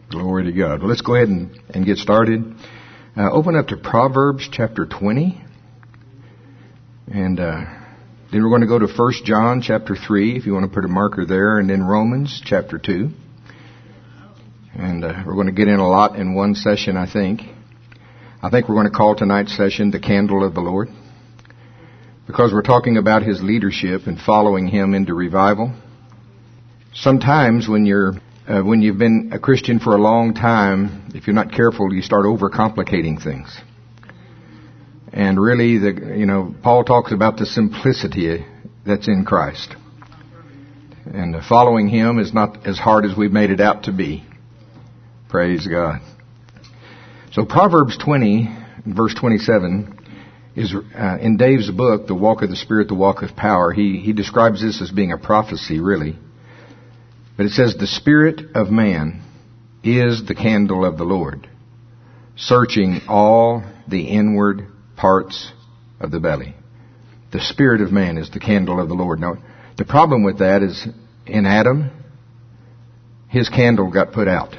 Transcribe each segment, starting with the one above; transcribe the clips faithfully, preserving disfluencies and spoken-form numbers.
Glory to God. Well, let's go ahead and, and get started. Uh, open up to Proverbs chapter twenty. And uh, then we're going to go to First John chapter three, if you want to put a marker there. And then Romans chapter two. And uh, we're going to get in a lot in one session, I think. I think we're going to call tonight's session The Candle of the Lord. Because we're talking about His leadership and following Him into revival. Sometimes when you're Uh, when you've been a Christian for a long time, if you're not careful, you start overcomplicating things. And really, the you know, Paul talks about the simplicity that's in Christ. And uh, following Him is not as hard as we've made it out to be. Praise God. So Proverbs twenty, verse twenty-seven, is uh, in Dave's book, The Walk of the Spirit, The Walk of Power. He, he describes this as being a prophecy, really. But it says, the spirit of man is the candle of the Lord, searching all the inward parts of the belly. The spirit of man is the candle of the Lord. Now, the problem with that is in Adam, his candle got put out.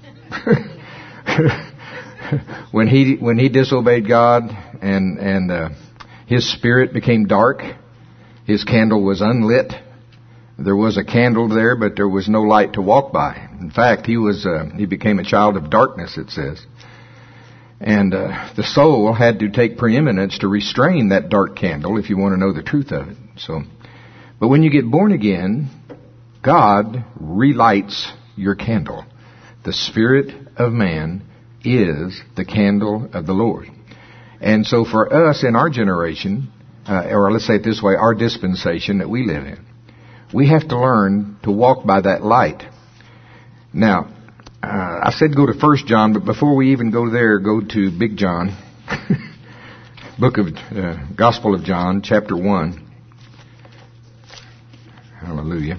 when he when he disobeyed God and and uh, his spirit became dark, his candle was unlit. There was a candle there, but there was no light to walk by. In fact, he was uh, he became a child of darkness, it says. And uh, the soul had to take preeminence to restrain that dark candle, if you want to know the truth of it. So, but when you get born again, God relights your candle. The spirit of man is the candle of the Lord. And so for us in our generation, uh, or let's say it this way, our dispensation that we live in, we have to learn to walk by that light. Now, uh, I said go to First John, but before we even go there, go to Big John, book of uh, Gospel of John, chapter one. Hallelujah.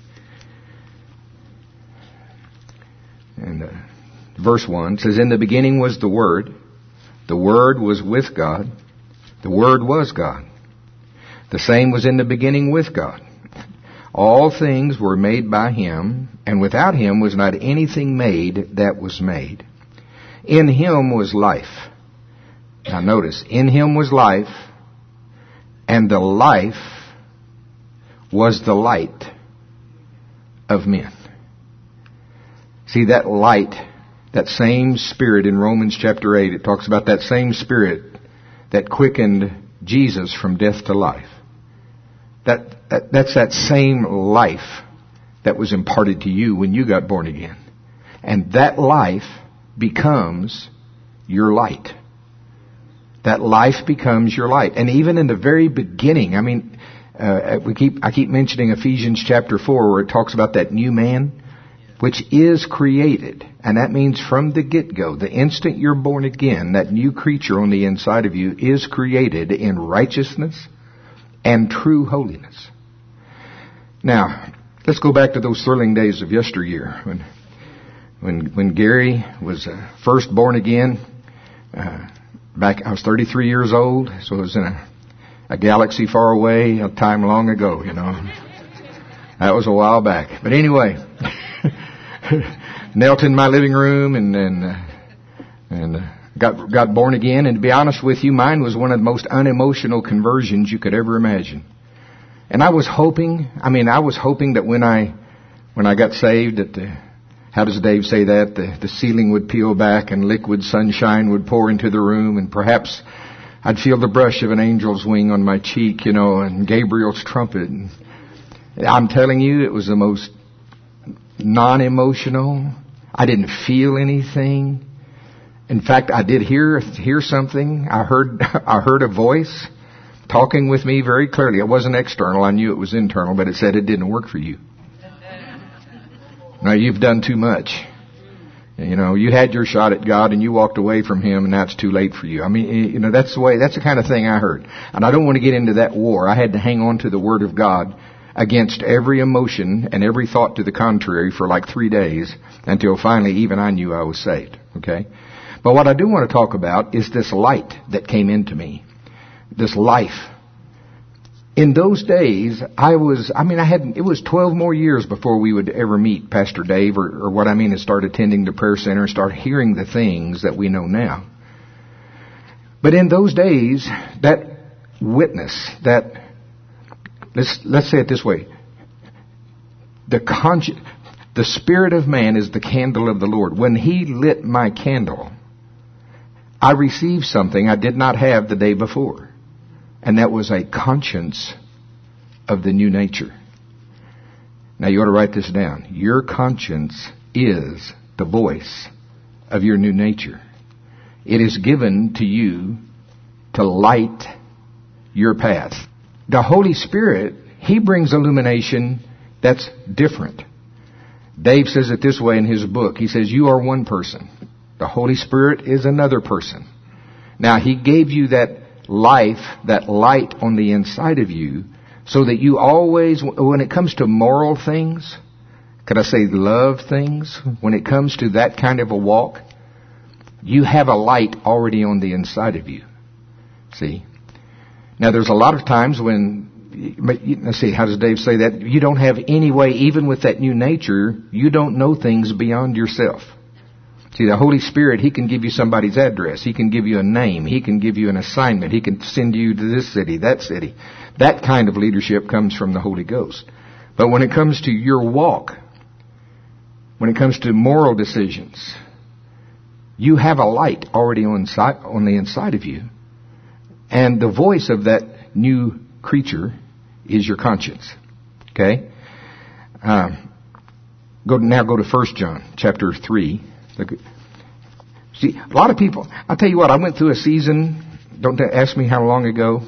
And uh, verse one says, in the beginning was the Word. The Word was with God. The Word was God. The same was in the beginning with God. All things were made by Him, and without Him was not anything made that was made. In Him was life. Now notice, in Him was life, and the life was the light of men. See, that light, that same Spirit in Romans chapter eight, it talks about that same Spirit that quickened Jesus from death to life. That, that that's that same life that was imparted to you when you got born again. And that life becomes your light. That life becomes your light. And even in the very beginning, I mean, uh, we keep I keep mentioning Ephesians chapter four, where it talks about that new man, which is created. And that means from the get-go, the instant you're born again, that new creature on the inside of you is created in righteousness and true holiness. Now, let's go back to those thrilling days of yesteryear when, when, when Gary was uh, first born again. Uh, back, I was thirty-three years old, so it was in a, a galaxy far away, a time long ago. You know, that was a while back. But anyway, knelt in my living room and and uh, and. Uh, Got got born again, and to be honest with you, mine was one of the most unemotional conversions you could ever imagine. And I was hoping, I mean, I was hoping that when I when I got saved, that the, how does Dave say that? The, the ceiling would peel back and liquid sunshine would pour into the room, and perhaps I'd feel the brush of an angel's wing on my cheek, you know, and Gabriel's trumpet. And I'm telling you, it was the most non-emotional. I didn't feel anything. In fact, I did hear hear something. I heard I heard a voice talking with me very clearly. It wasn't external. I knew it was internal, but it said it didn't work for you. Now, you've done too much. You know, you had your shot at God and you walked away from Him, and now it's too late for you. I mean, you know, that's the way, that's the kind of thing I heard. And I don't want to get into that war. I had to hang on to the Word of God against every emotion and every thought to the contrary for like three days until finally even I knew I was saved. Okay? But what I do want to talk about is this light that came into me. This life in those days, I was, I mean, I had, it was twelve more years before we would ever meet Pastor Dave, or, or what I mean is start attending the prayer center and start hearing the things that we know now. But in those days, that witness, that, let's, let's say it this way, the consci- the Spirit of man is the candle of the Lord. When He lit my candle, I received something I did not have the day before. And that was a conscience of the new nature. Now you ought to write this down. Your conscience is the voice of your new nature. It is given to you to light your path. The Holy Spirit, He brings illumination that's different. Dave says it this way in his book. He says, you are one person. The Holy Spirit is another person. Now He gave you that life, that light on the inside of you, so that you always, when it comes to moral things, could I say love things, when it comes to that kind of a walk, you have a light already on the inside of you. See? Now there's a lot of times when, let's see, how does Dave say that? You don't have any way, even with that new nature, you don't know things beyond yourself. See, the Holy Spirit, He can give you somebody's address. He can give you a name. He can give you an assignment. He can send you to this city, that city. That kind of leadership comes from the Holy Ghost. But when it comes to your walk, when it comes to moral decisions, you have a light already on, inside, on the inside of you. And the voice of that new creature is your conscience. Okay? Um, go now go to First John chapter three. Look, see, a lot of people, I'll tell you what, I went through a season, don't ask me how long ago.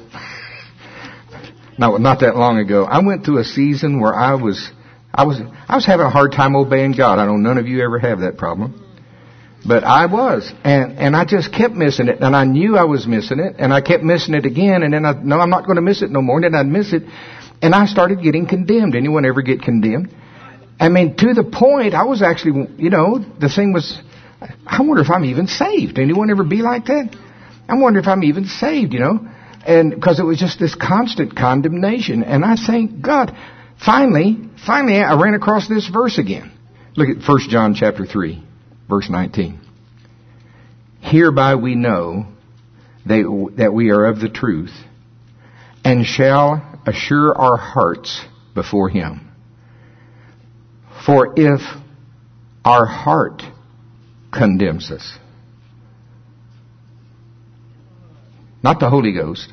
No, not that long ago. I went through a season where I was, I was, I was having a hard time obeying God. I know none of you ever have that problem. But I was. And, and I just kept missing it. And I knew I was missing it. And I kept missing it again. And then I, no, I'm not going to miss it no more. And then I'd miss it. And I started getting condemned. Anyone ever get condemned? I mean, to the point, I was actually, you know, the thing was, I wonder if I'm even saved. Anyone ever be like that? I wonder if I'm even saved, you know. And because it was just this constant condemnation. And I thank God. Finally, finally, I ran across this verse again. Look at First John chapter three, verse nineteen. Hereby we know that, that we are of the truth, and shall assure our hearts before Him. For if our heart condemns us, not the Holy Ghost,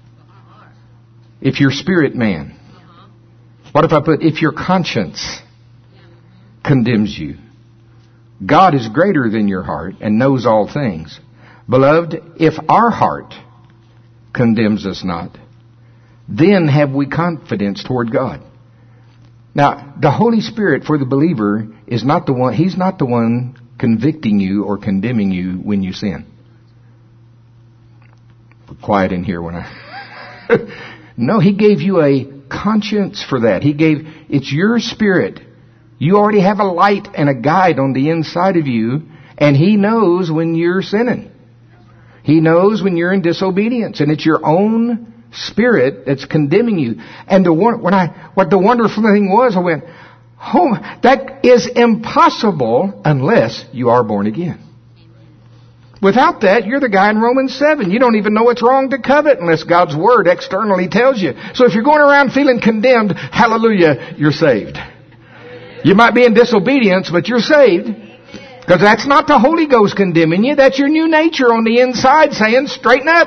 if your spirit man, what if I put, if your conscience condemns you? God is greater than your heart and knows all things. Beloved, if our heart condemns us not, then have we confidence toward God. Now, the Holy Spirit for the believer is not the one, He's not the one convicting you or condemning you when you sin. Quiet in here when I... No, He gave you a conscience for that. He gave, it's your spirit. You already have a light and a guide on the inside of you, and He knows when you're sinning. He knows when you're in disobedience, and it's your own spirit that's condemning you. And the one, when I, what the wonderful thing was, I went, oh, that is impossible unless you are born again. Without that, you're the guy in Romans seven. You don't even know it's wrong to covet unless God's Word externally tells you. So if you're going around feeling condemned, hallelujah, you're saved. You might be in disobedience, but you're saved. Because that's not the Holy Ghost condemning you. That's your new nature on the inside saying, straighten up.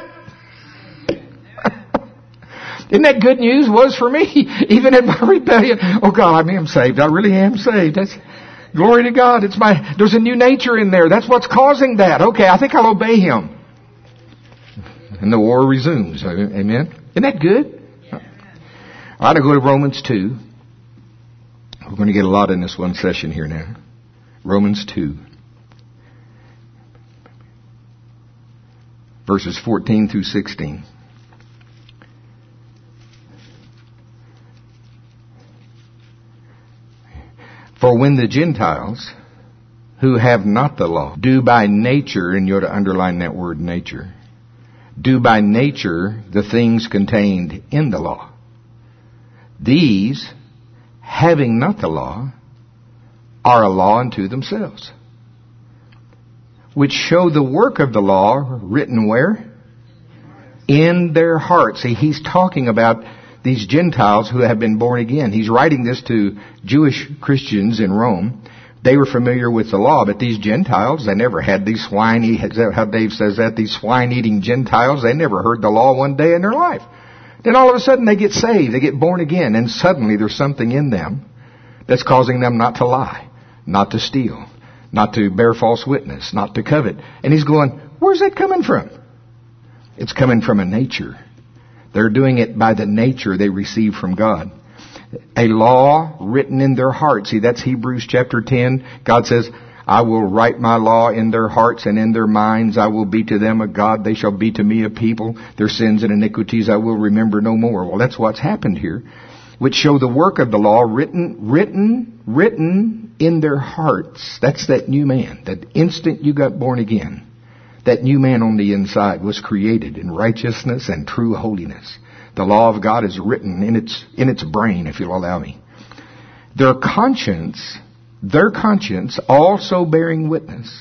Isn't that good news? Was for me. Even in my rebellion. Oh God, I am saved. I really am saved. That's glory to God. It's my, there's a new nature in there. That's what's causing that. Okay, I think I'll obey Him. And the war resumes. Amen. Isn't that good? All right, I go to Romans two. We're going to get a lot in this one session here now. Romans two. Verses fourteen through sixteen. For when the Gentiles, who have not the law, do by nature, and you're to underline that word nature, do by nature the things contained in the law. These, having not the law, are a law unto themselves, which show the work of the law written where? In their hearts. See, he's talking about these Gentiles who have been born again. He's writing this to Jewish Christians in Rome. They were familiar with the law, but these Gentiles, they never had these swine, how Dave says that, these swine-eating Gentiles, they never heard the law one day in their life. Then all of a sudden they get saved, they get born again, and suddenly there's something in them that's causing them not to lie, not to steal, not to bear false witness, not to covet. And he's going, where's that coming from? It's coming from a nature. They're doing it by the nature they receive from God. A law written in their hearts. See, that's Hebrews chapter ten. God says, I will write my law in their hearts and in their minds. I will be to them a God. They shall be to me a people. Their sins and iniquities I will remember no more. Well, that's what's happened here. Which show the work of the law written, written, written in their hearts. That's that new man. That instant you got born again. That new man on the inside was created in righteousness and true holiness. The law of God is written in its in its brain, if you'll allow me. Their conscience, their conscience also bearing witness,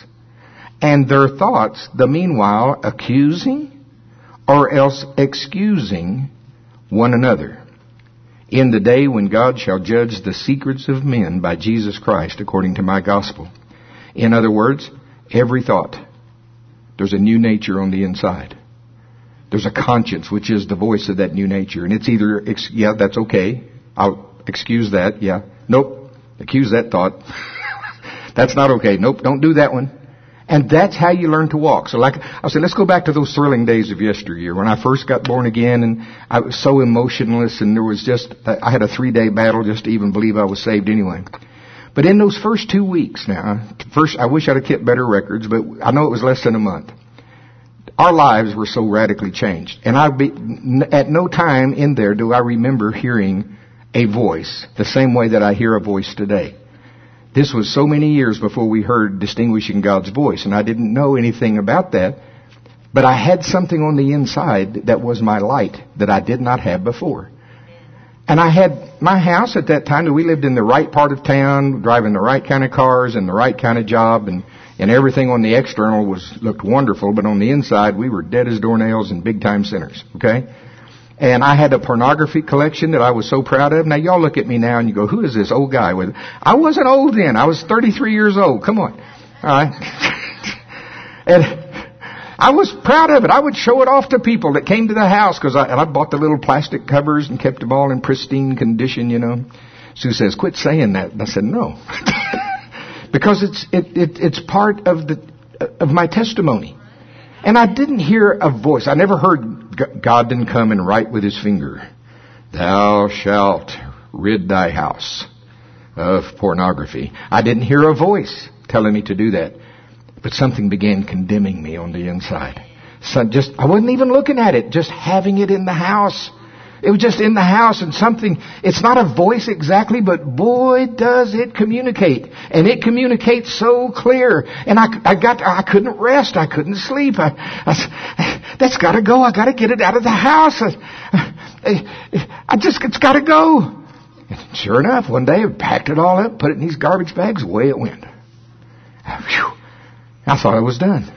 and their thoughts, the meanwhile, accusing or else excusing one another, in the day when God shall judge the secrets of men by Jesus Christ, according to my gospel. In other words, every thought. There's a new nature on the inside. There's a conscience, which is the voice of that new nature. And it's either, yeah, that's okay. I'll excuse that. Yeah. Nope. Accuse that thought. That's not okay. Nope. Don't do that one. And that's how you learn to walk. So like I said, let's go back to those thrilling days of yesteryear when I first got born again, and I was so emotionless, and there was just, I had a three day battle just to even believe I was saved anyway. But in those first two weeks now, first, I wish I'd have kept better records, but I know it was less than a month. Our lives were so radically changed. And I be, at no time in there do I remember hearing a voice the same way that I hear a voice today. This was so many years before we heard distinguishing God's voice, and I didn't know anything about that. But I had something on the inside that was my light that I did not have before. And I had my house at that time, we lived in the right part of town, driving the right kind of cars and the right kind of job, and, and everything on the external was looked wonderful, but on the inside we were dead as doornails and big time sinners, okay? And I had a pornography collection that I was so proud of. Now y'all look at me now and you go, who is this old guy with? I wasn't old then. I was thirty-three years old. Come on. Alright. And I was proud of it. I would show it off to people that came to the house, because I, and I bought the little plastic covers and kept them all in pristine condition, you know. Sue says, quit saying that. And I said, no. Because it's, it, it, it's part of the, of my testimony. And I didn't hear a voice. I never heard God didn't come and write with his finger, thou shalt rid thy house of pornography. I didn't hear a voice telling me to do that. But something began condemning me on the inside. So just, I wasn't even looking at it, just having it in the house. It was just in the house, and something, it's not a voice exactly, but boy, does it communicate. And it communicates so clear. And I, I got, I couldn't rest. I couldn't sleep. I, I, that's gotta go. I gotta get it out of the house. I, I just, it's gotta go. And sure enough, one day I packed it all up, put it in these garbage bags, away it went. Whew. I thought I was done.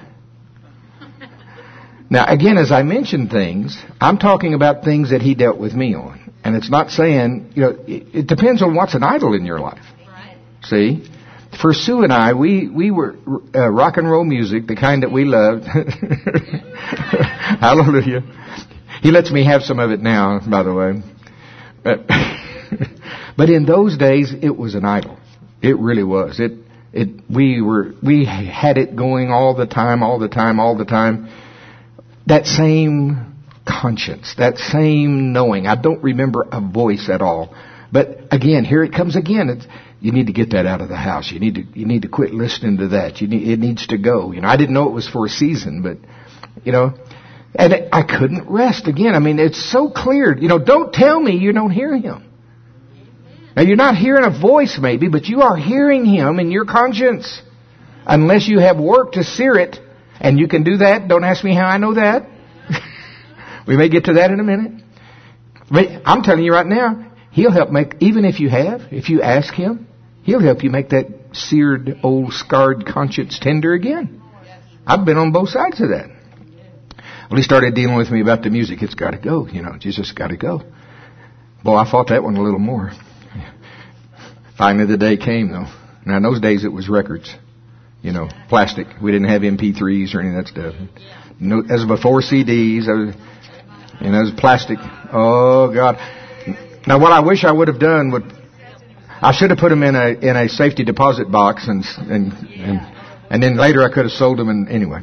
Now, again, as I mentioned things, I'm talking about things that he dealt with me on. And it's not saying, you know, it, it depends on what's an idol in your life. Right. See? For Sue and I, we, we were uh, rock and roll music, the kind that we loved. Hallelujah. He lets me have some of it now, by the way. But, but in those days, it was an idol. It really was. It, it, we were, we had it going all the time, all the time, all the time. That same conscience, that same knowing. I don't remember a voice at all. But again, here it comes again. It's, you need to get that out of the house. You need to, you need to quit listening to that. You need, it needs to go. You know, I didn't know it was for a season, but, you know, and it, I couldn't rest again. I mean, it's so clear. You know, don't tell me you don't hear him. Now, you're not hearing a voice maybe, but you are hearing him in your conscience. Unless you have work to sear it. And you can do that. Don't ask me how I know that. We may get to that in a minute. But I'm telling you right now, He'll help make, even if you have, if you ask Him, He'll help you make that seared, old, scarred conscience tender again. I've been on both sides of that. Well, he started dealing with me about the music. It's got to go, you know, Jesus got to go. Boy, I fought that one a little more. Finally the day came, though. Now, in those days, it was records. You know, plastic. We didn't have M P threes or any of that stuff. No, as before C Ds, I was, and it was plastic. Oh, God. Now, what I wish I would have done would, I should have put them in a in a safety deposit box, and and and, and then later I could have sold them. And anyway,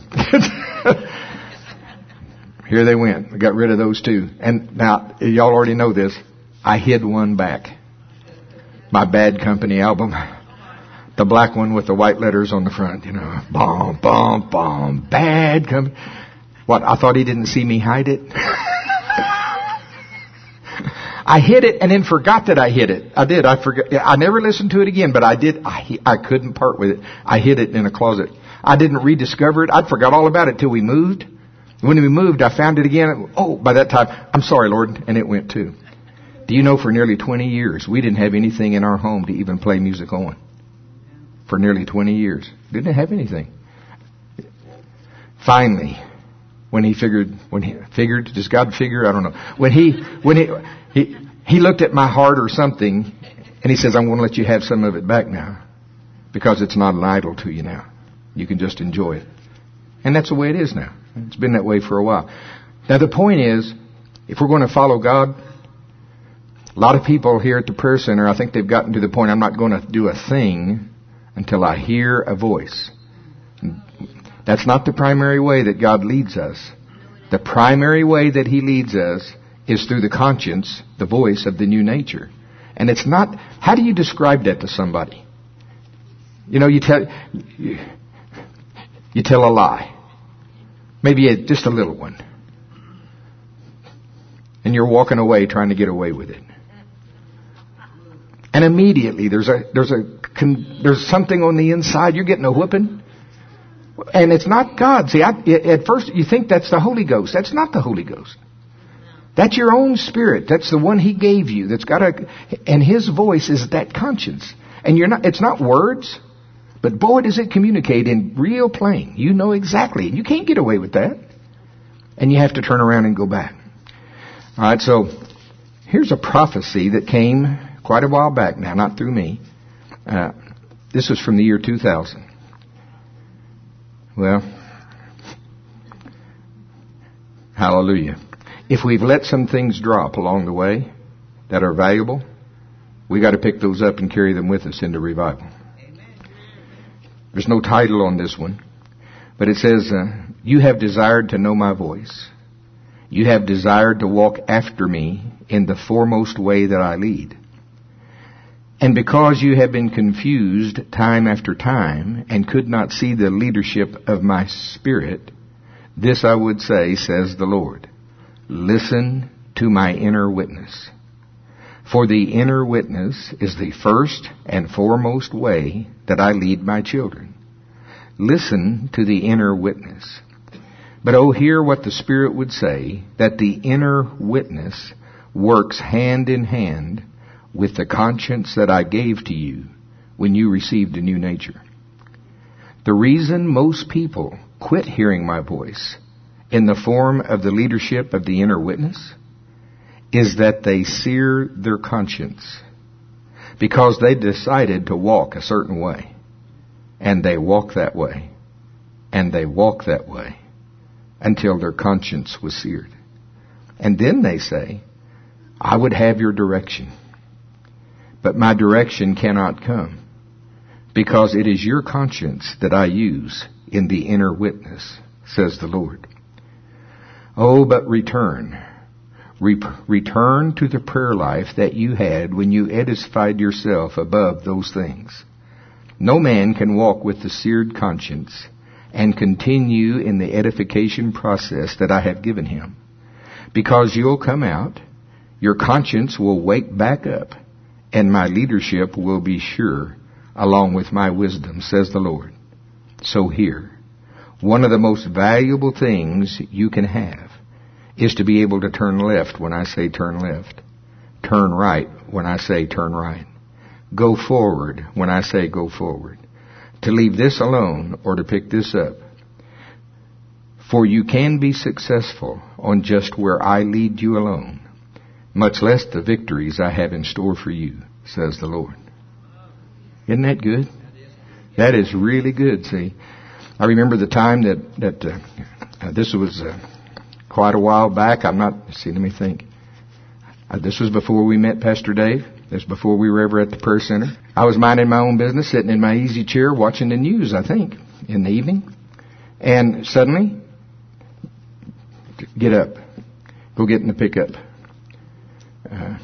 here they went. I got rid of those two. And now, y'all already know this. I hid one back. My Bad Company album. The black one with the white letters on the front, you know. Bomb, bomb, bomb. Bad Company. What, I thought he didn't see me hide it? I hid it and then forgot that I hid it. I did. I forgot. I never listened to it again, but I did. I, I couldn't part with it. I hid it in a closet. I didn't rediscover it. I forgot all about it till we moved. When we moved, I found it again. Oh, by that time, I'm sorry, Lord. And it went too. Do you know for nearly twenty years, we didn't have anything in our home to even play music on. For nearly twenty years. Didn't have anything. Finally, when he figured, when he figured, does God figure? I don't know. When he, when he, he, he looked at my heart or something, and he says, I'm going to let you have some of it back now. Because it's not an idol to you now. You can just enjoy it. And that's the way it is now. It's been that way for a while. Now the point is, if we're going to follow God, a lot of people here at the prayer center, I think they've gotten to the point, I'm not going to do a thing until I hear a voice. That's not the primary way that God leads us. The primary way that He leads us is through the conscience, the voice of the new nature. And it's not, how do you describe that to somebody? You know, you tell, you, you tell a lie. Maybe a, just a little one. And you're walking away trying to get away with it. And immediately there's a, there's a, there's something on the inside. You're getting a whooping. And it's not God. See, I, at first you think that's the Holy Ghost. That's not the Holy Ghost. That's your own spirit. That's the one He gave you. That's got a, and His voice is that conscience. And you're not, it's not words, but boy, does it communicate in real plain. You know exactly. You can't get away with that. And you have to turn around and go back. All right. So here's a prophecy that came quite a while back now, not through me. Uh, this was from the year two thousand. Well, hallelujah. If we've let some things drop along the way that are valuable, we got to pick those up and carry them with us into revival. There's no title on this one, but it says, uh, you have desired to know my voice. You have desired to walk after me in the foremost way that I lead. And because you have been confused time after time and could not see the leadership of my Spirit, this I would say, says the Lord, listen to my inner witness. For the inner witness is the first and foremost way that I lead my children. Listen to the inner witness. But oh, hear what the Spirit would say, that the inner witness works hand in hand with the conscience that I gave to you when you received a new nature. The reason most people quit hearing my voice in the form of the leadership of the inner witness is that they sear their conscience because they decided to walk a certain way, and they walk that way, and they walk that way until their conscience was seared. And then they say, I would have your direction. But my direction cannot come because it is your conscience that I use in the inner witness, says the Lord. Oh, but return. Re- return to the prayer life that you had when you edified yourself above those things. No man can walk with the seared conscience and continue in the edification process that I have given him, because you'll come out, your conscience will wake back up, and my leadership will be sure, along with my wisdom, says the Lord. So here, one of the most valuable things you can have is to be able to turn left when I say turn left. turn right when I say turn right. Go forward when I say go forward. To leave this alone or to pick this up. For you can be successful on just where I lead you alone, much less the victories I have in store for you, says the Lord. Isn't that good? That is really good, see. I remember the time that, that uh, uh, this was uh, quite a while back. I'm not, see, let me think. Uh, this was before we met Pastor Dave. This was before we were ever at the prayer center. I was minding my own business, sitting in my easy chair, watching the news, I think, in the evening. And suddenly, get up. Go get in the pickup. Uh,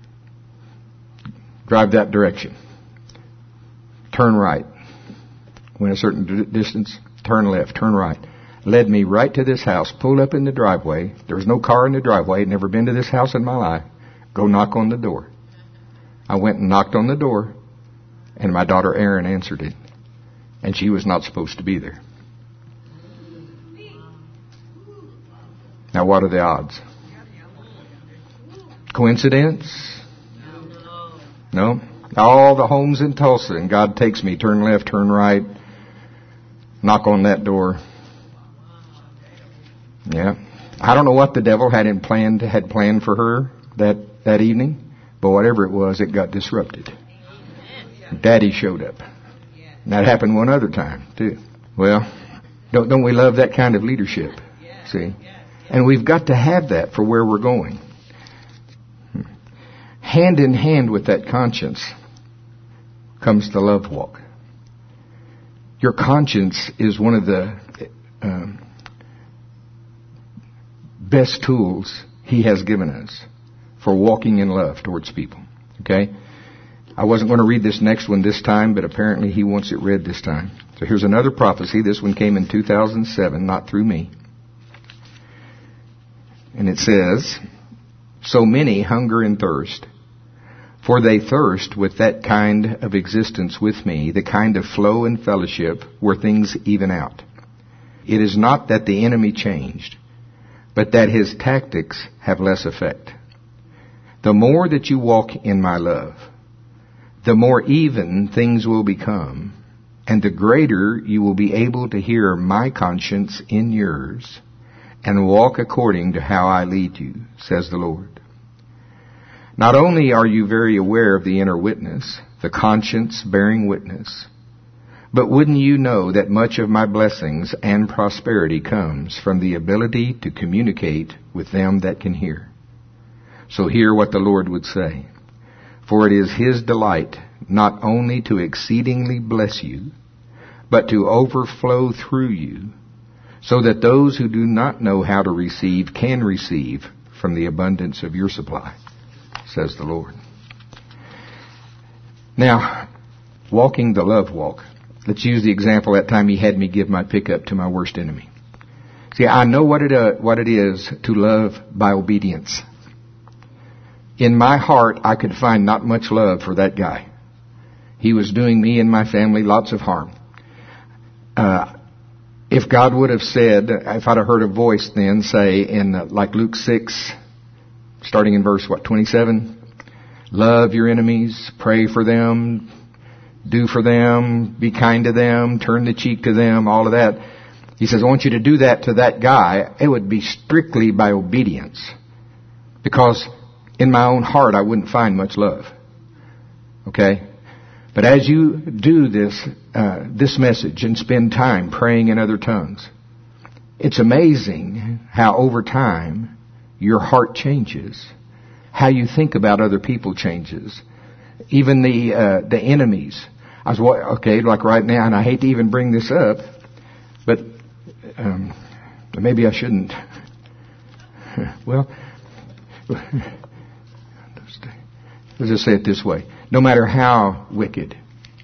drive that direction. Turn right. Went a certain d- distance. Turn left. Turn right. Led me right to this house. Pulled up in the driveway. There was no car in the driveway. I'd never been to this house in my life. Go knock on the door. I went and knocked on the door, and my daughter Erin answered it. And she was not supposed to be there. Now, what are the odds? Coincidence? No. All the homes in Tulsa, and God takes me, turn left, turn right, knock on that door. Yeah. I don't know what the devil had in planned, had planned for her that, that evening, but whatever it was, it got disrupted. Daddy showed up. And that happened one other time, too. Well, don't, don't we love that kind of leadership? See? And we've got to have that for where we're going. Hand in hand with that conscience comes the love walk. Your conscience is one of the um, best tools He has given us for walking in love towards people. Okay? I wasn't going to read this next one this time, but apparently He wants it read this time. So here's another prophecy. This one came in two thousand seven, not through me. And it says, so many hunger and thirst, for they thirst with that kind of existence with me, the kind of flow and fellowship where things even out. It is not that the enemy changed, but that his tactics have less effect. The more that you walk in my love, the more even things will become, and the greater you will be able to hear my conscience in yours, and walk according to how I lead you, says the Lord. Not only are you very aware of the inner witness, the conscience bearing witness, but wouldn't you know that much of my blessings and prosperity comes from the ability to communicate with them that can hear? So hear what the Lord would say. For it is His delight not only to exceedingly bless you, but to overflow through you, so that those who do not know how to receive can receive from the abundance of your supply, says the Lord. Now, walking the love walk. Let's use the example that time He had me give my pickup to my worst enemy. See, I know what it, uh, what it is to love by obedience. In my heart, I could find not much love for that guy. He was doing me and my family lots of harm. Uh, If God would have said, if I'd have heard a voice then say in uh, like Luke six, starting in verse, what, twenty-seven? Love your enemies, pray for them, do for them, be kind to them, turn the cheek to them, all of that. He says, I want you to do that to that guy. It would be strictly by obedience. Because in my own heart, I wouldn't find much love. Okay? But as you do this, uh, this message and spend time praying in other tongues, it's amazing how over time your heart changes, how you think about other people changes, even the uh, the enemies. I was okay, like right now, and I hate to even bring this up, but um, maybe I shouldn't. Well, let's just say it this way. No matter how wicked.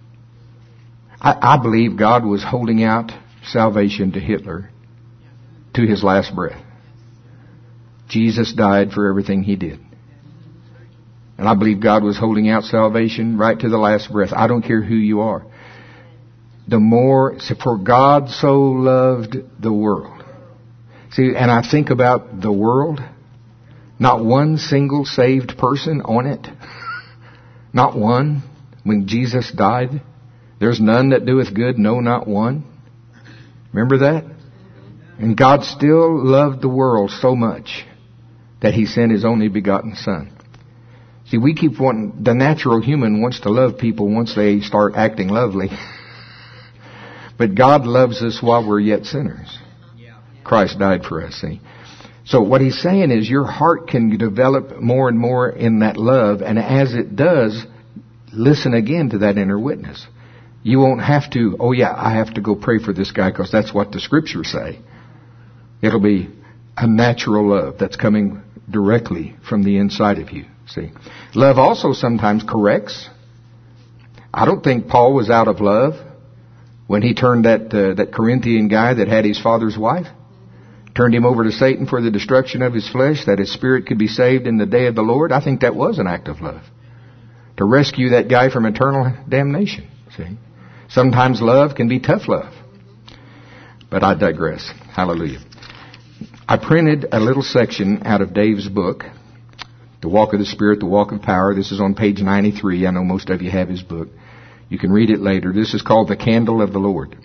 I, I believe God was holding out salvation to Hitler to his last breath. Jesus died for everything he did. And I believe God was holding out salvation right to the last breath. I don't care who you are. The more, for God so loved the world. See, and I think about the world, Not one single saved person on it. Not one. When Jesus died, there's none that doeth good, no, not one. Remember that? And God still loved the world so much that He sent His only begotten Son. See, we keep wanting, the natural human wants to love people once they start acting lovely. But God loves us while we're yet sinners. Christ died for us, see. So what He's saying is your heart can develop more and more in that love, and as it does, listen again to that inner witness. You won't have to, oh yeah, I have to go pray for this guy because that's what the Scriptures say. It'll be a natural love that's coming directly from the inside of you, see. Love also sometimes corrects. I don't think Paul was out of love when he turned that uh, that Corinthian guy that had his father's wife, turned him over to Satan for the destruction of his flesh, that his spirit could be saved in the day of the Lord. I think that was an act of love, to rescue that guy from eternal damnation. See, sometimes love can be tough love. But I digress. Hallelujah. I printed a little section out of Dave's book, The Walk of the Spirit, The Walk of Power. This is on page ninety-three. I know most of you have his book. You can read it later. This is called The Candle of the Lord.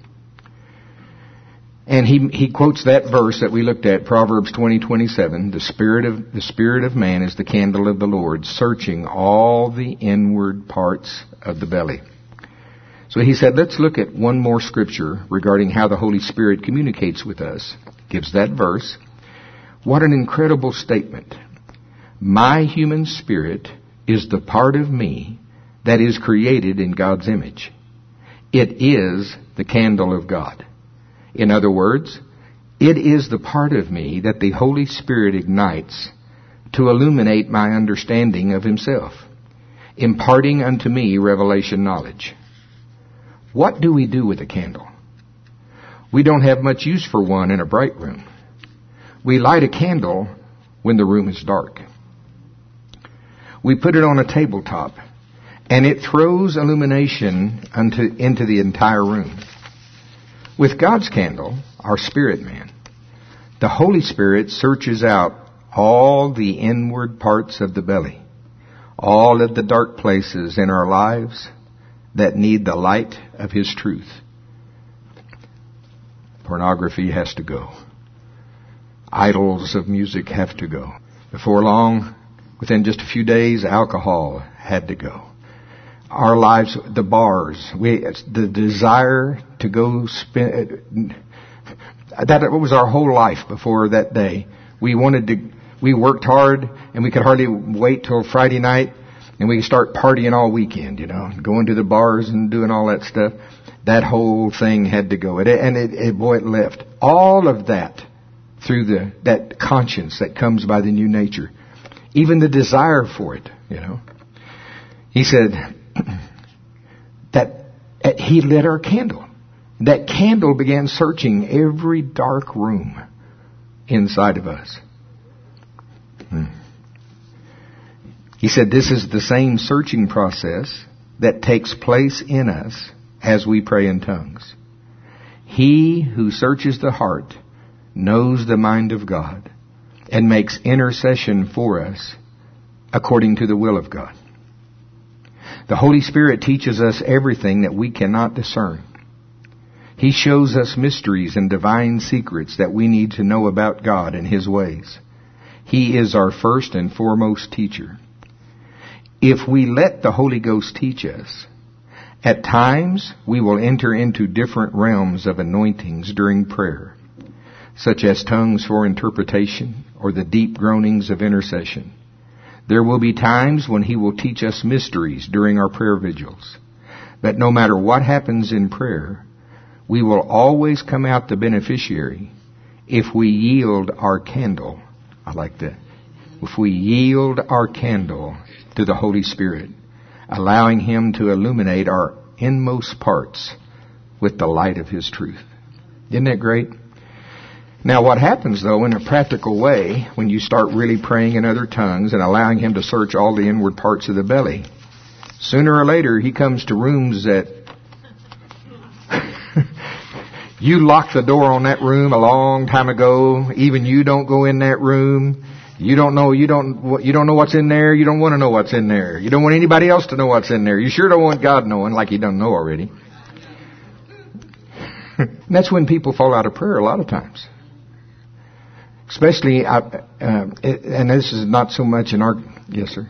And he he quotes that verse that we looked at, Proverbs twenty twenty-seven. The spirit of the spirit of man is the candle of the Lord, searching all the inward parts of the belly. So he said, let's look at one more scripture regarding how the Holy Spirit communicates with us. Gives that verse. What an incredible statement. My human spirit is the part of me that is created in God's image. It is the candle of God. In other words, it is the part of me that the Holy Spirit ignites to illuminate my understanding of Himself, imparting unto me revelation knowledge. What do we do with a candle? We don't have much use for one in a bright room. We light a candle when the room is dark. We put it on a tabletop, and it throws illumination unto, into the entire room. With God's candle, our spirit man, the Holy Spirit searches out all the inward parts of the belly, all of the dark places in our lives that need the light of His truth. Pornography has to go. Idols of music have to go. Before long, within just a few days, alcohol had to go. Our lives, the bars, we, the desire to go spend, that was our whole life before that day. We wanted to, we worked hard and we could hardly wait till Friday night and we could start partying all weekend, you know, going to the bars and doing all that stuff. That whole thing had to go. It, and it, it, boy, it left. All of that through the, that conscience that comes by the new nature. Even the desire for it, you know. He said that He lit our candle. That candle began searching every dark room inside of us. Hmm. He said this is the same searching process that takes place in us as we pray in tongues. He who searches the heart knows the mind of God and makes intercession for us according to the will of God. The Holy Spirit teaches us everything that we cannot discern. He shows us mysteries and divine secrets that we need to know about God and His ways. He is our first and foremost teacher. If we let the Holy Ghost teach us, at times we will enter into different realms of anointings during prayer, such as tongues for interpretation or the deep groanings of intercession. There will be times when He will teach us mysteries during our prayer vigils. But no matter what happens in prayer, we will always come out the beneficiary if we yield our candle. I like that. If we yield our candle to the Holy Spirit, allowing Him to illuminate our inmost parts with the light of His truth. Isn't that great? Now what happens though in a practical way when you start really praying in other tongues and allowing Him to search all the inward parts of the belly, sooner or later He comes to rooms that you locked the door on that room a long time ago. Even you don't go in that room. You don't know, you don't, you don't know what's in there. You don't want to know what's in there. You don't want anybody else to know what's in there. You sure don't want God knowing like He doesn't know already. And that's when people fall out of prayer a lot of times. Especially, uh, uh, and this is not so much in our, yes sir.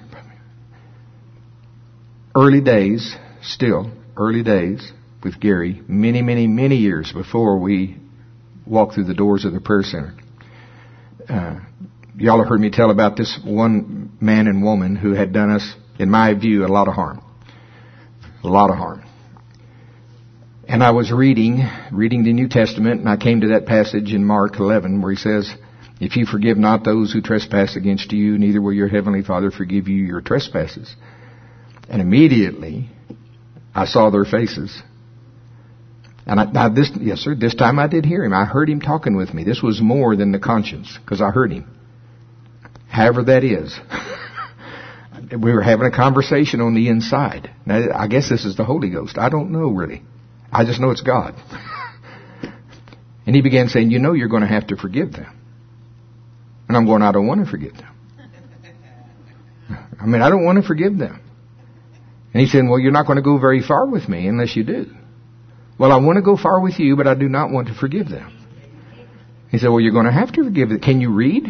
Early days, still, early days with Gary, many, many, many years before we walked through the doors of the prayer center. Uh, y'all have heard me tell about this one man and woman who had done us, in my view, a lot of harm. A lot of harm. And I was reading, reading the New Testament, and I came to that passage in Mark eleven where he says, if you forgive not those who trespass against you, neither will your heavenly Father forgive you your trespasses. And immediately, I saw their faces. And I, now this, yes sir, this time I did hear him. I heard him talking with me. This was more than the conscience, because I heard him. However that is. We were having a conversation on the inside. Now, I guess this is the Holy Ghost. I don't know really. I just know it's God. And he began saying, you know you're going to have to forgive them. And I'm going, I don't want to forgive them. I mean, I don't want to forgive them. And he said, well, you're not going to go very far with me unless you do. Well, I want to go far with you, but I do not want to forgive them. He said, well, you're going to have to forgive them. Can you read?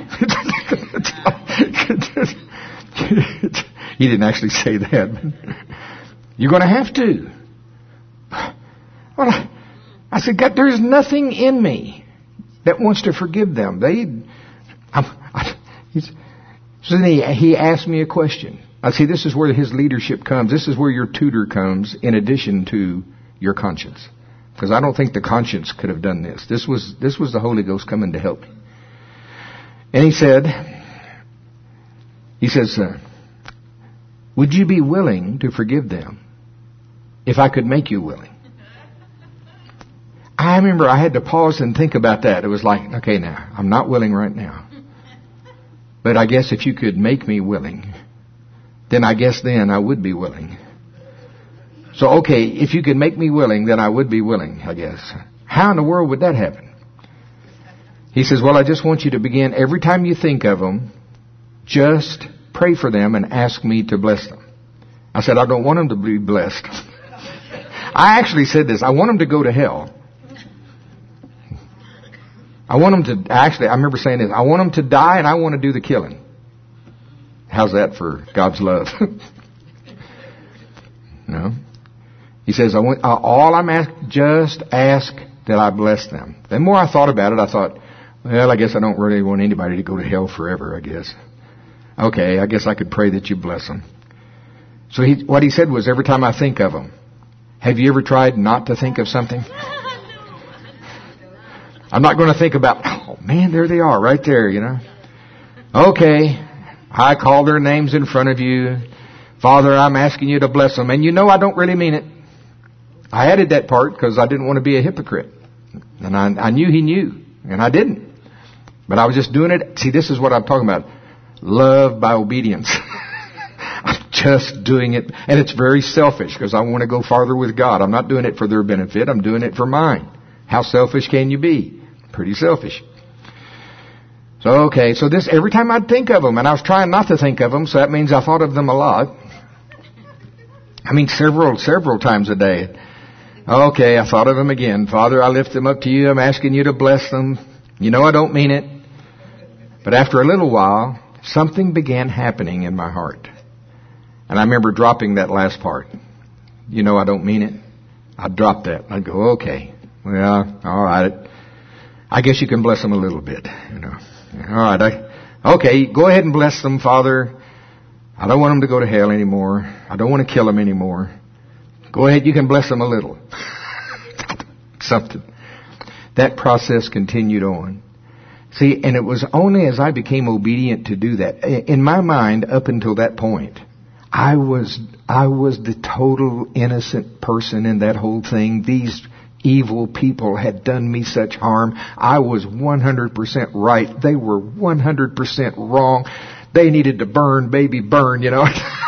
He didn't actually say that. You're going to have to. Well, I, I said, God, there's nothing in me that wants to forgive them. They, I'm, I, he's, so then he, he asked me a question. I see, this is where his leadership comes. This is where your tutor comes in addition to your conscience. Because I don't think the conscience could have done this. This was, this was the Holy Ghost coming to help me. And he said, he says, uh, would you be willing to forgive them if I could make you willing? I remember I had to pause and think about that. It was like, okay, now, I'm not willing right now. But I guess if you could make me willing, then I guess then I would be willing. So, okay, if you could make me willing, then I would be willing, I guess. How in the world would that happen? He says, well, I just want you to begin, every time you think of them, just pray for them and ask me to bless them. I said, I don't want them to be blessed. I actually said this. I want them to go to hell. I want them to, actually, I remember saying this. I want them to die and I want to do the killing. How's that for God's love? No. He says, I want, uh, all I'm asking, just ask that I bless them. The more I thought about it, I thought, well, I guess I don't really want anybody to go to hell forever, I guess. Okay, I guess I could pray that you bless them. So he, what he said was, every time I think of them, have you ever tried not to think of something? I'm not going to think about, oh man, there they are, right there, you know. Okay, I call their names in front of you. Father, I'm asking you to bless them. And you know I don't really mean it. I added that part because I didn't want to be a hypocrite. And I, I knew he knew. And I didn't. But I was just doing it. See, this is what I'm talking about. Love by obedience. I'm just doing it. And it's very selfish because I want to go farther with God. I'm not doing it for their benefit. I'm doing it for mine. How selfish can you be? Pretty selfish. So, okay. So this, every time I'd think of them, and I was trying not to think of them, so that means I thought of them a lot. I mean, several, several times a day. Okay, I thought of them again. Father, I lift them up to you. I'm asking you to bless them. You know I don't mean it. But after a little while, something began happening in my heart. And I remember dropping that last part. You know I don't mean it. I'd drop that. I'd go, okay. Well, all right. I guess you can bless them a little bit. You know. All right. I, okay, go ahead and bless them, Father. I don't want them to go to hell anymore. I don't want to kill them anymore. Go ahead, you can bless them a little. Something. That process continued on. See, and it was only as I became obedient to do that. In my mind, up until that point, I was, I was the total innocent person in that whole thing. These evil people had done me such harm. I was one hundred percent right. They were one hundred percent wrong. They needed to burn, baby, burn, you know.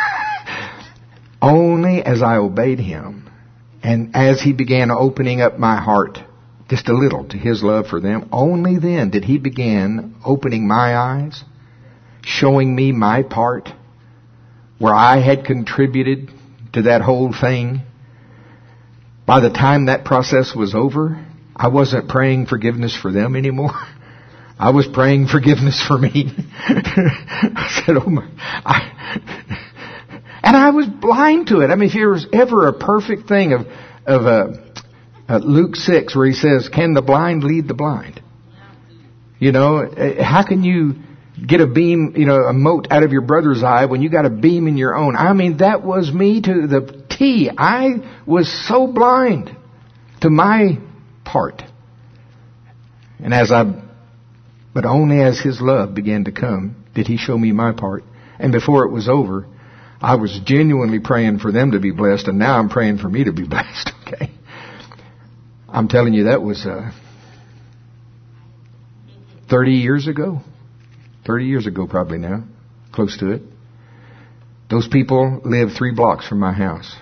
Only as I obeyed him and as he began opening up my heart just a little to his love for them, only then did he begin opening my eyes. showing me my part, where I had contributed to that whole thing. By the time that process was over, I wasn't praying forgiveness for them anymore. I was praying forgiveness for me. I said, oh my, I, and I was blind to it. I mean, if there was ever a perfect thing of, of uh, uh, Luke six, where he says, can the blind lead the blind? You know, how can you get a beam, you know, a mote out of your brother's eye when you got a beam in your own? I mean, that was me to the T. I was so blind to my part. And as I, but only as His love began to come did He show me my part. And before it was over, I was genuinely praying for them to be blessed, and now I'm praying for me to be blessed. Okay, I'm telling you, that was uh, thirty years ago. thirty years ago, probably now, close to it. Those people live three blocks from my house.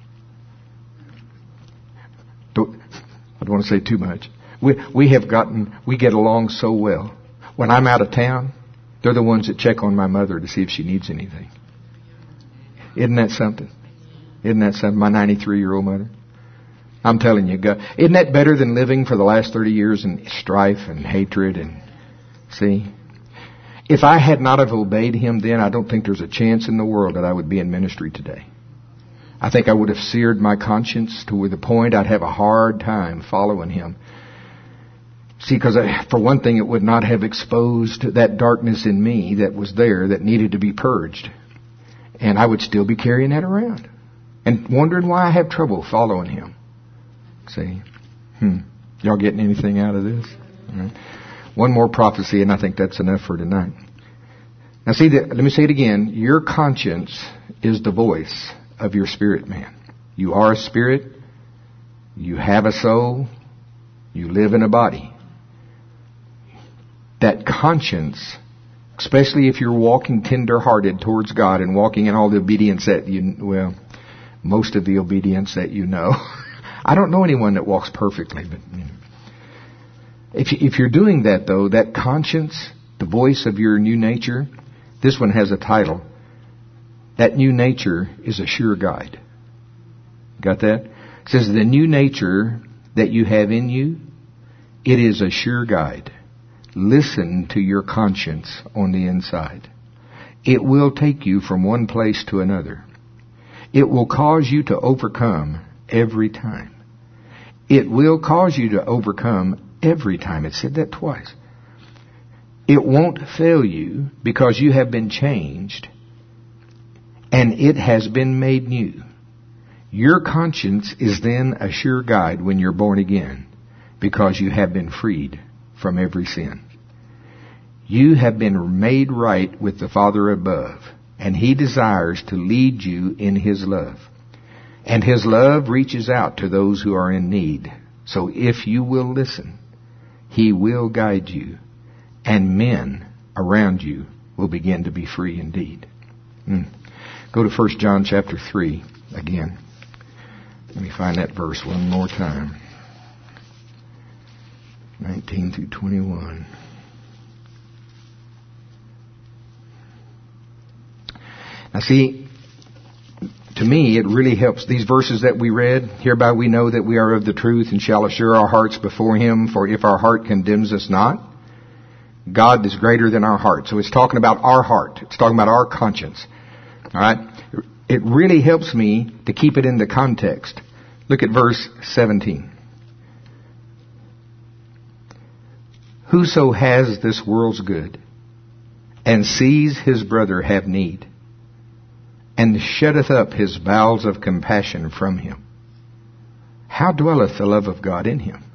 Don't, I don't want to say too much. We we have gotten we get along so well. When I'm out of town, they're the ones that check on my mother to see if she needs anything. Isn't that something? Isn't that something? My ninety-three-year-old mother. I'm telling you, God, isn't that better than living for the last thirty years in strife and hatred and see? If I had not have obeyed Him then, I don't think there's a chance in the world that I would be in ministry today. I think I would have seared my conscience to the point I'd have a hard time following Him. See, because for one thing, it would not have exposed that darkness in me that was there that needed to be purged. And I would still be carrying that around and wondering why I have trouble following Him. See? Hmm. Y'all getting anything out of this? All right. One more prophecy, and I think that's enough for tonight. Now see, that, let me say it again. Your conscience is the voice of your spirit man. You are a spirit. You have a soul. You live in a body. That conscience, especially if you're walking tender-hearted towards God and walking in all the obedience that you, well, most of the obedience that you know. I don't know anyone that walks perfectly, but you know. If, you, if you're doing that, though, that conscience, the voice of your new nature, this one has a title. That new nature is a sure guide. Got that? It says the new nature that you have in you, it is a sure guide. Listen to your conscience on the inside. It will take you from one place to another. It will cause you to overcome every time. It will cause you to overcome every time. It said that twice. It won't fail you because you have been changed and it has been made new. Your conscience is then a sure guide when you're born again because you have been freed from every sin. You have been made right with the Father above, and He desires to lead you in His love. And His love reaches out to those who are in need. So if you will listen, He will guide you, and men around you will begin to be free indeed. Mm. Go to First John chapter three again. Let me find that verse one more time. nineteen through twenty-one. Now see, to me it really helps. These verses that we read, hereby we know that we are of the truth and shall assure our hearts before Him, for if our heart condemns us not, God is greater than our heart. So it's talking about our heart. It's talking about our conscience. All right? It really helps me to keep it in the context. Look at verse seventeen. Whoso has this world's good and sees his brother have need and shutteth up his bowels of compassion from him, how dwelleth the love of God in him?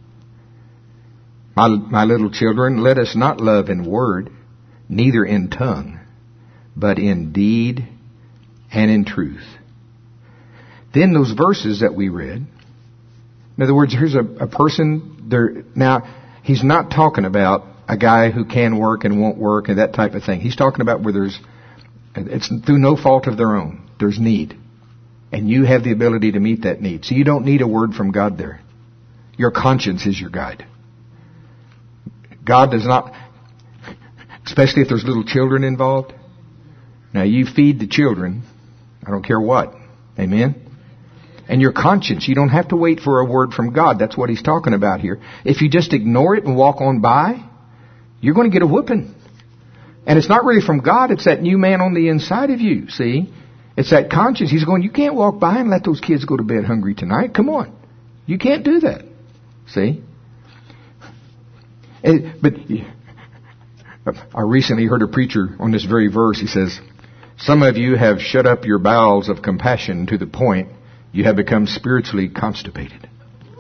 My, my little children, let us not love in word, neither in tongue, but in deed and in truth. Then those verses that we read, in other words, here's a, a person there. Now, he's not talking about a guy who can work and won't work and that type of thing. He's talking about where there's, it's through no fault of their own. There's need. And you have the ability to meet that need. So you don't need a word from God there. Your conscience is your guide. God does not, Especially if there's little children involved. Now you feed the children. I don't care what. Amen? And your conscience, you don't have to wait for a word from God. That's what he's talking about here. If you just ignore it and walk on by, you're going to get a whooping. And it's not really from God. It's that new man on the inside of you. See? It's that conscience. He's going, you can't walk by and let those kids go to bed hungry tonight. Come on. You can't do that. See? And, but I recently heard a preacher on this very verse. He says, some of you have shut up your bowels of compassion to the point you have become spiritually constipated.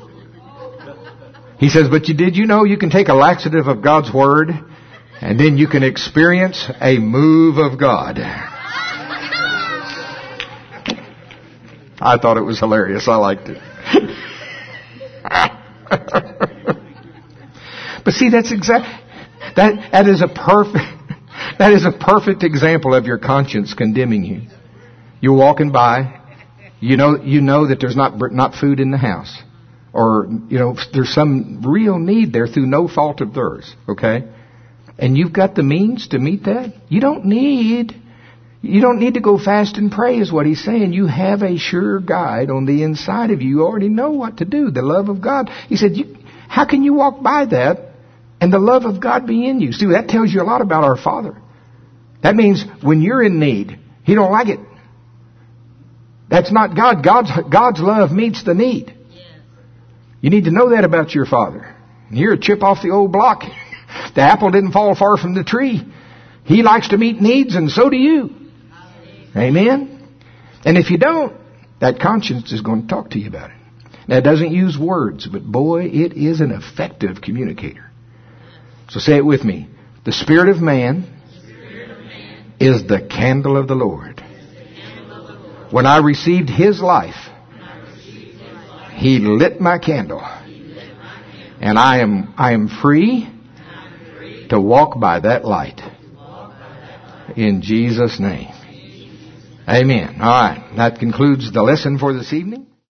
He says, but you did you know you can take a laxative of God's Word and then you can experience a move of God. I thought it was hilarious. I liked it. But see, that's exact. That that is a perfect. That is a perfect example of your conscience condemning you. You're walking by. You know, you know that there's not not food in the house, or you know there's some real need there through no fault of theirs. Okay, and you've got the means to meet that. You don't need. You don't need to go fast and pray, is what he's saying. You have a sure guide on the inside of you. You already know what to do. The love of God. He said, you, how can you walk by that and the love of God be in you? See, that tells you a lot about our Father. That means when you're in need, He don't like it. That's not God. God's, God's love meets the need. You need to know that about your Father. You're a chip off the old block. The apple didn't fall far from the tree. He likes to meet needs, and so do you. Amen? And if you don't, that conscience is going to talk to you about it. Now, it doesn't use words, but boy, it is an effective communicator. So say it with me. The Spirit of man is the candle of the Lord. When I received His life, He lit my candle. And I am, I am free to walk by that light. In Jesus' name. Amen. All right. That concludes the lesson for this evening.